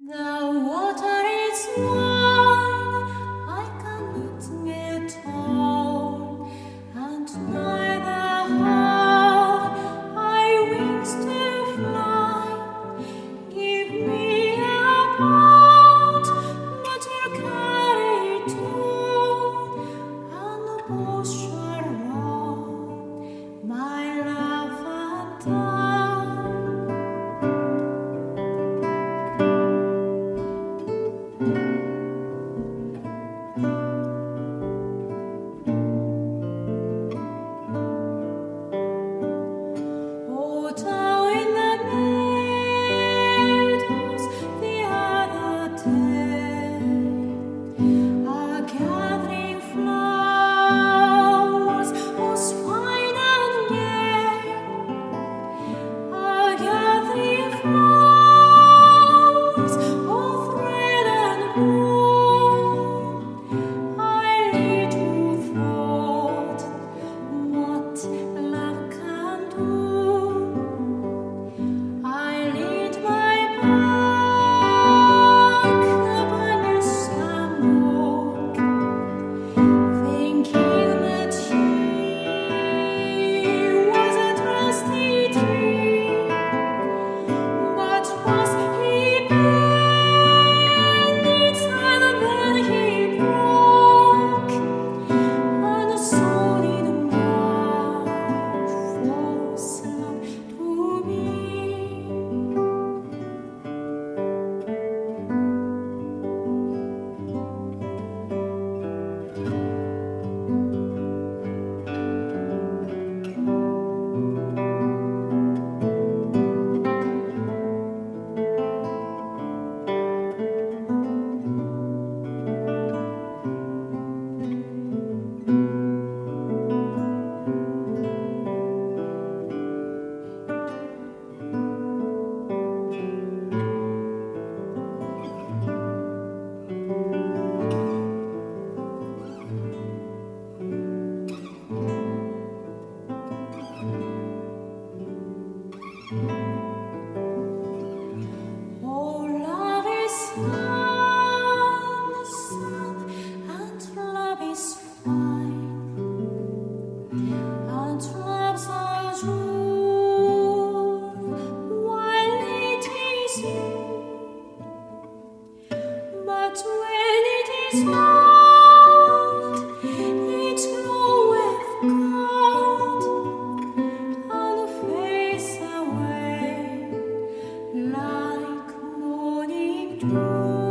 The water is wine, I can eat it all, and neither have I wings to fly. Give me a boat that will carry two, and the boat shall row my love and I. Oh, down in the meadows the other day, are gathering flowers, most fine and gay, are gathering flowers, both red and blue. I little thought what love can do. I leaned my back upon your sunbrook, thinking that he was a trusty tree, but was he bent and then he broke, and solid marsh was love to me. Oh, love is sun, and love is fine, and love's a jewel while it is new. But when it is not, it groweth cold, and fades away like morning dew.